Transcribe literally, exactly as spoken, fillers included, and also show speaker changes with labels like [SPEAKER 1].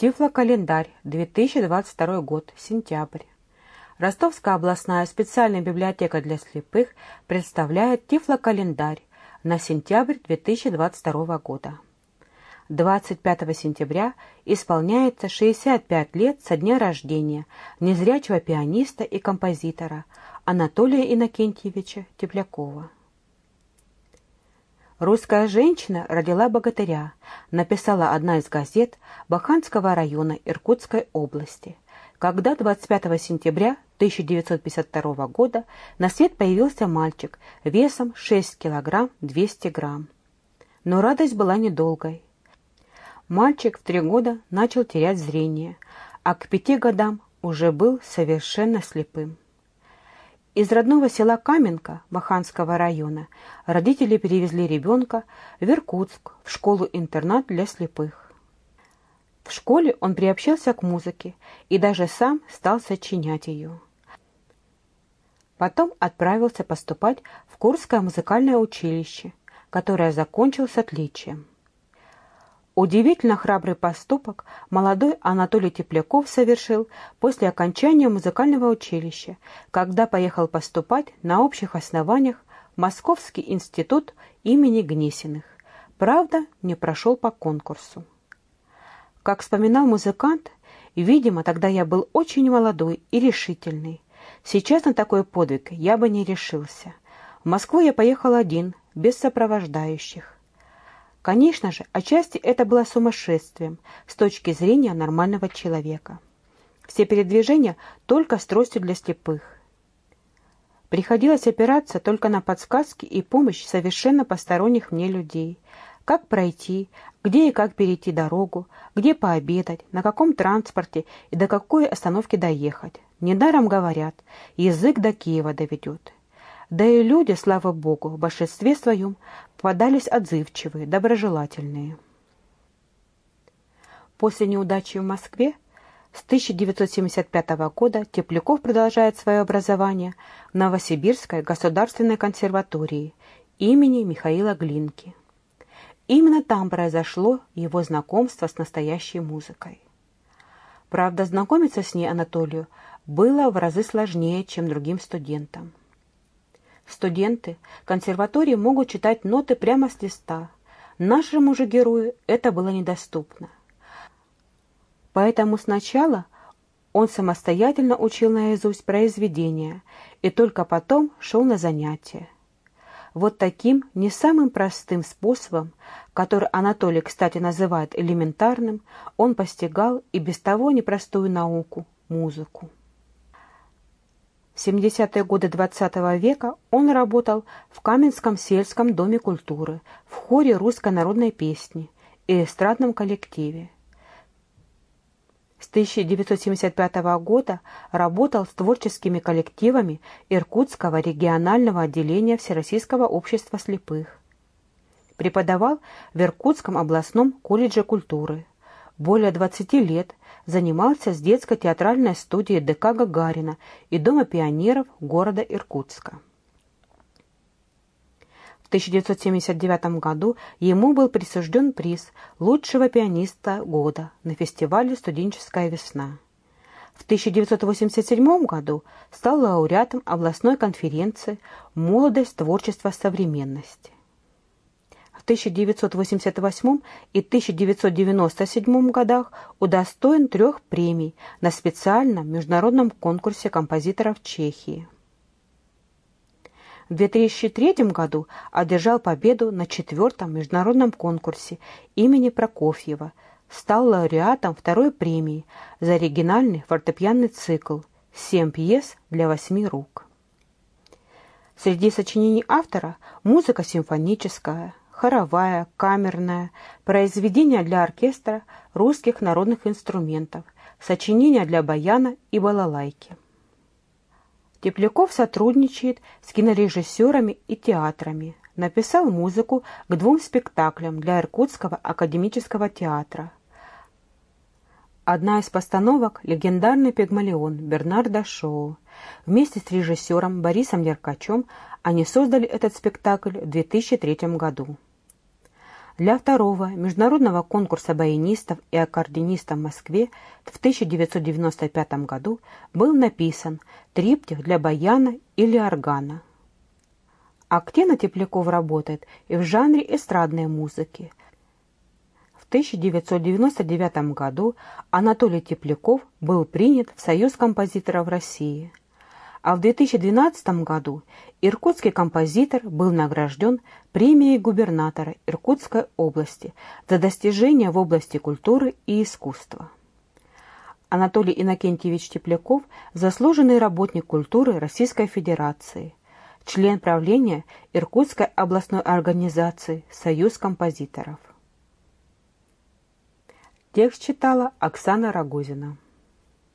[SPEAKER 1] Тифлокалендарь, две тысячи двадцать второй год, сентябрь. Ростовская областная специальная библиотека для слепых представляет Тифлокалендарь на сентябрь две тысячи двадцать второго года. двадцать пятого сентября исполняется шестьдесят пять лет со дня рождения незрячего пианиста и композитора Анатолия Иннокентьевича Теплякова. «Русская женщина родила богатыря», написала одна из газет Баханского района Иркутской области, когда двадцать пятого сентября тысяча девятьсот пятьдесят второго года на свет появился мальчик весом шесть килограмм двести грамм. Но радость была недолгой. Мальчик в три года начал терять зрение, а к пяти годам уже был совершенно слепым. Из родного села Каменка Баханского района родители перевезли ребенка в Иркутск в школу-интернат для слепых. В школе он приобщился к музыке и даже сам стал сочинять ее. Потом отправился поступать в Курское музыкальное училище, которое закончил с отличием. Удивительно храбрый поступок молодой Анатолий Тепляков совершил после окончания музыкального училища, когда поехал поступать на общих основаниях в Московский институт имени Гнесиных. Правда, не прошел по конкурсу. Как вспоминал музыкант, видимо, тогда я был очень молодой и решительный. Сейчас на такой подвиг я бы не решился. В Москву я поехал один, без сопровождающих. Конечно же, отчасти это было сумасшествием с точки зрения нормального человека. Все передвижения только с тростью для слепых. Приходилось опираться только на подсказки и помощь совершенно посторонних мне людей. Как пройти, где и как перейти дорогу, где пообедать, на каком транспорте и до какой остановки доехать. Недаром говорят, язык до Киева доведет. Да и люди, слава богу, в большинстве своем попадались отзывчивые, доброжелательные. После неудачи в Москве с тысяча девятьсот семьдесят пятого года Тепляков продолжает свое образование в Новосибирской государственной консерватории имени Михаила Глинки. Именно там произошло его знакомство с настоящей музыкой. Правда, знакомиться с ней Анатолию было в разы сложнее, чем другим студентам. Студенты консерватории могут читать ноты прямо с листа. Нашему же герою это было недоступно. Поэтому сначала он самостоятельно учил наизусть произведения и только потом шел на занятия. Вот таким не самым простым способом, который Анатолий, кстати, называет элементарным, он постигал и без того непростую науку – музыку. В семидесятые годы двадцатого века он работал в Каменском сельском доме культуры, в хоре русской народной песни и эстрадном коллективе. С тысяча девятьсот семьдесят пятого года работал с творческими коллективами Иркутского регионального отделения Всероссийского общества слепых. Преподавал в Иркутском областном колледже культуры. Более двадцати лет занимался с детской театральной студией ДК Гагарина и Дома пионеров города Иркутска. В тысяча девятьсот семьдесят девятом году ему был присужден приз лучшего пианиста года на фестивале «Студенческая весна». В тысяча девятьсот восемьдесят седьмом году стал лауреатом областной конференции «Молодость, творчество, современность». В тысяча девятьсот восемьдесят восьмом и тысяча девятьсот девяносто седьмом годах удостоен трех премий на специальном международном конкурсе композиторов Чехии. В две тысячи третьем году одержал победу на четвертом международном конкурсе имени Прокофьева, стал лауреатом второй премии за оригинальный фортепианный цикл «Семь пьес для восьми рук». Среди сочинений автора музыка симфоническая, хоровая, камерная, произведения для оркестра русских народных инструментов, сочинения для баяна и балалайки. Тепляков сотрудничает с кинорежиссерами и театрами. Написал музыку к двум спектаклям для Иркутского академического театра. Одна из постановок – легендарный «Пигмалион» Бернарда Шоу. Вместе с режиссером Борисом Деркачем они создали этот спектакль в две тысячи третьем году. Для второго международного конкурса баянистов и аккордеонистов в Москве в тысяча девятьсот девяносто пятом году был написан триптих для баяна или органа. Активно Тепляков работает и в жанре эстрадной музыки. В тысяча девятьсот девяносто девятом году Анатолий Тепляков был принят в Союз композиторов России, а в две тысячи двенадцатом году иркутский композитор был награжден премией губернатора Иркутской области за достижения в области культуры и искусства. Анатолий Иннокентьевич Тепляков – заслуженный работник культуры Российской Федерации, член правления Иркутской областной организации «Союз композиторов». Текст читала Оксана Рогозина.